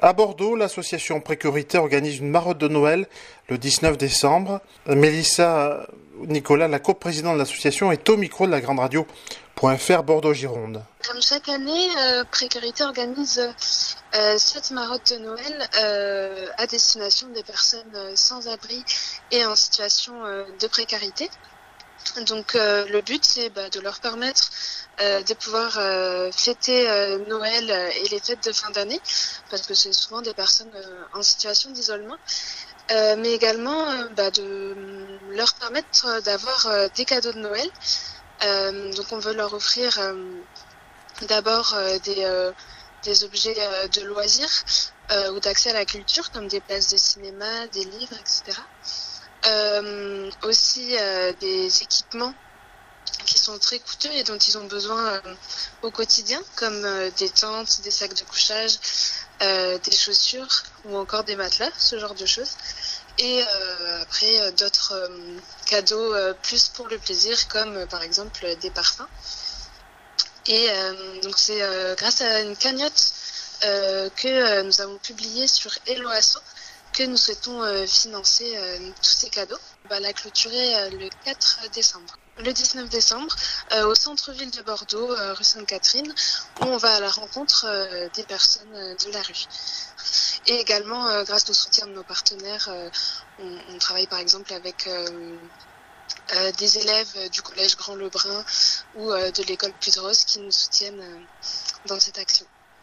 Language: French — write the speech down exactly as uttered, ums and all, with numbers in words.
À Bordeaux, l'association Précurité organise une maraude de Noël le dix-neuf décembre. Mélissa Nicolas, la coprésidente de l'association, est au micro de la Grande Radio.fr Bordeaux-Gironde. Comme chaque année, euh, Précurité organise euh, cette maraude de Noël euh, à destination des personnes sans abri et en situation euh, de précarité. Donc euh, le but, c'est bah, de leur permettre euh, de pouvoir euh, fêter euh, Noël et les fêtes de fin d'année, parce que c'est souvent des personnes euh, en situation d'isolement, euh, mais également euh, bah, de leur permettre d'avoir euh, des cadeaux de Noël. Euh, donc on veut leur offrir euh, d'abord euh, des, euh, des objets euh, de loisirs euh, ou d'accès à la culture, comme des places de cinéma, des livres, et cetera. Euh, aussi euh, des équipements qui sont très coûteux et dont ils ont besoin euh, au quotidien, comme euh, des tentes, des sacs de couchage, euh, des chaussures ou encore des matelas, ce genre de choses. Et euh, après euh, d'autres euh, cadeaux euh, plus pour le plaisir, comme euh, par exemple des parfums. Et euh, donc c'est euh, grâce à une cagnotte euh, que euh, nous avons publiée sur Hello Asso que nous souhaitons euh, financer euh, tous ces cadeaux. On va la clôturer euh, le quatre décembre. Le dix-neuf décembre, euh, au centre-ville de Bordeaux, euh, rue Sainte-Catherine, où on va à la rencontre euh, des personnes euh, de la rue. Et également, euh, grâce au soutien de nos partenaires, euh, on, on travaille par exemple avec euh, euh, des élèves du collège Grand Lebrun ou euh, de l'école Puy de Rose qui nous soutiennent euh, dans cette action.